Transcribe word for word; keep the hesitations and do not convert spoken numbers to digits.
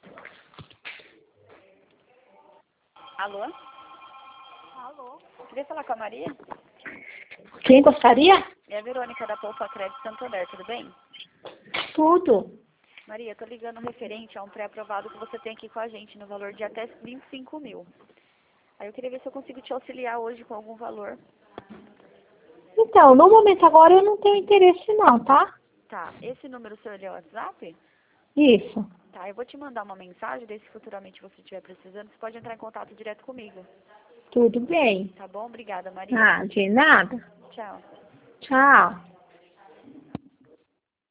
Alô? Alô? Queria falar com a Maria? Quem gostaria? É a Verônica da Poupa Crédito Santander, tudo bem? Tudo. Maria, eu tô ligando referente a um pré-aprovado que você tem aqui com a gente, no valor de até vinte e cinco mil. Aí eu queria ver se eu consigo te auxiliar hoje com algum valor. Então, no momento agora eu não tenho interesse não, tá? Tá, esse número seu ele é o WhatsApp? Isso. Tá, eu vou te mandar uma mensagem, daí se futuramente você estiver precisando, você pode entrar em contato direto comigo. Tudo bem. Tá bom? Obrigada, Maria. Ah, de nada. Tchau. Tchau.